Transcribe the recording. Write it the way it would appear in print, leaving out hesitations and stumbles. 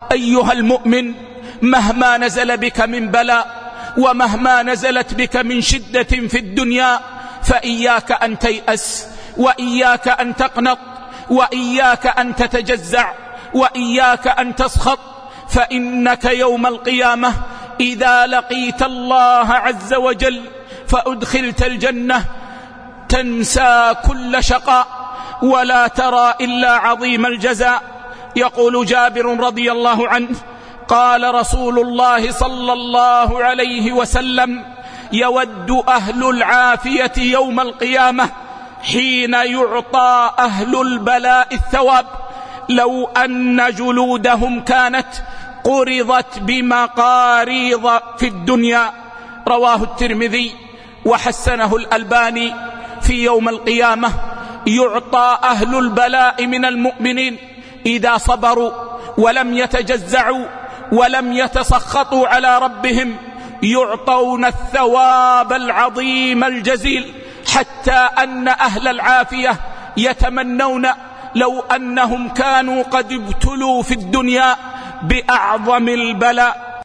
أيها المؤمن، مهما نزل بك من بلاء ومهما نزلت بك من شدة في الدنيا فإياك أن تيأس، وإياك أن تقنط، وإياك أن تتجزع، وإياك أن تسخط، فإنك يوم القيامة إذا لقيت الله عز وجل فأدخلت الجنة تنسى كل شقاء ولا ترى إلا عظيم الجزاء. يقول جابر رضي الله عنه: قال رسول الله صلى الله عليه وسلم: يود أهل العافية يوم القيامة حين يعطى أهل البلاء الثواب لو أن جلودهم كانت قرضت بمقاريض في الدنيا. رواه الترمذي وحسنه الألباني. في يوم القيامة يعطى أهل البلاء من المؤمنين إذا صبروا ولم يتجزعوا ولم يتسخطوا على ربهم، يعطون الثواب العظيم الجزيل، حتى أن أهل العافية يتمنون لو أنهم كانوا قد ابتلوا في الدنيا بأعظم البلاء